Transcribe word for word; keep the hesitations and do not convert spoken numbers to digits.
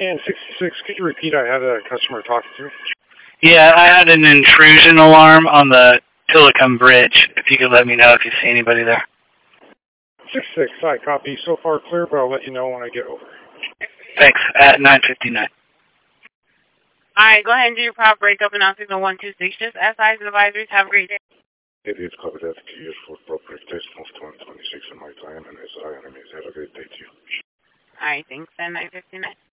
And sixty-six, could you repeat? I had a customer talking to. Yeah, I had an intrusion alarm on the Tillicum Bridge. If you could let me know if you see anybody there. sixty-six, I copy. So far clear, but I'll let you know when I get over. Thanks. At nine fifty-nine. All right, go ahead and do your prop breakup and I'll signal one two six. Just S Is and advisories. Have a great day. It is covered that key is for proper test of one twenty-six in my time and S I enemies. Have a great day to you. All right, thanks. At nine fifty-nine.